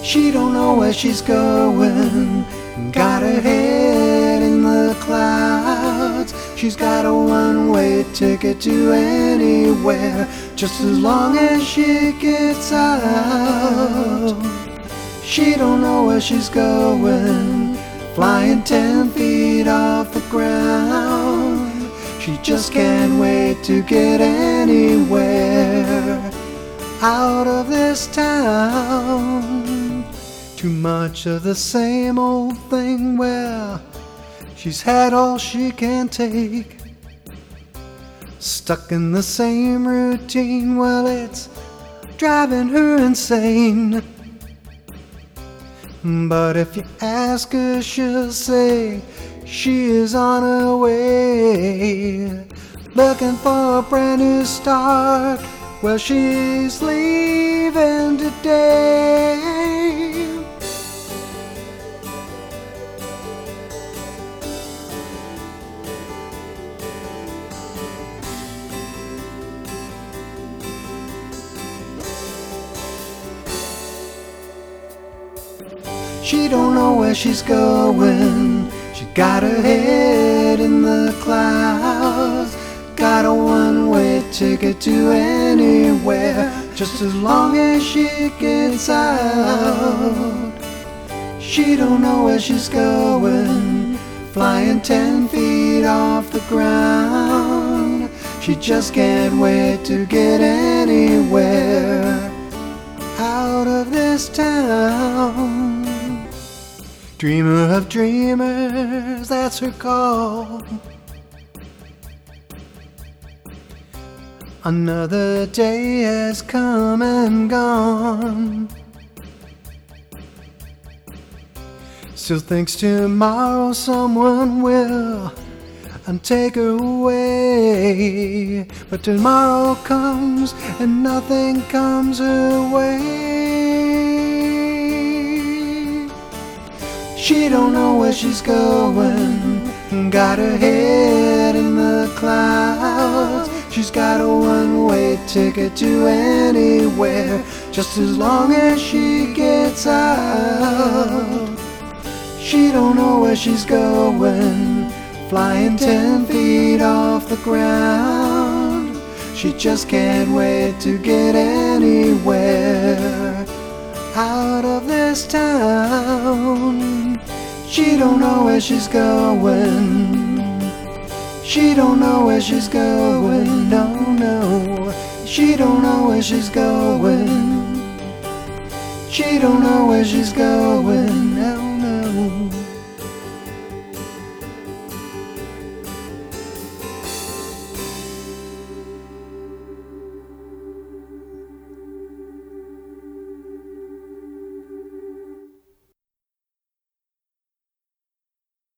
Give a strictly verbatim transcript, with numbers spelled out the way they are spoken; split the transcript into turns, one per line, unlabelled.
She don't know where she's going, got her head in the clouds. She's got a one-way ticket to anywhere, just as long as she gets out. She don't know where she's going, flying ten feet off the ground. She just can't wait to get anywhere out of this town. Too much of the same old thing, well, she's had all she can take. Stuck in the same routine, well, it's driving her insane. But if you ask her, she'll say she is on her way, looking for a brand new start. Well, she's leaving today. She don't know where she's going, she got her head in the clouds. Got a one-way ticket to anywhere, just as long as she gets out. She don't know where she's going, flying ten feet off the ground. She just can't wait to get anywhere out of this town. Dreamer of dreamers, that's her call. Another day has come and gone. Still thinks tomorrow someone will and take her away. But tomorrow comes and nothing comes her way. She don't know where she's going, got her head in the clouds. She's got a one-way ticket to anywhere, just as long as she gets out. She don't know where she's going, flying ten feet off the ground. She just can't wait to get anywhere out of this town. She don't know where she's going, she don't know where she's going, no, no. She don't know where she's going, she don't know where she's going, no, no.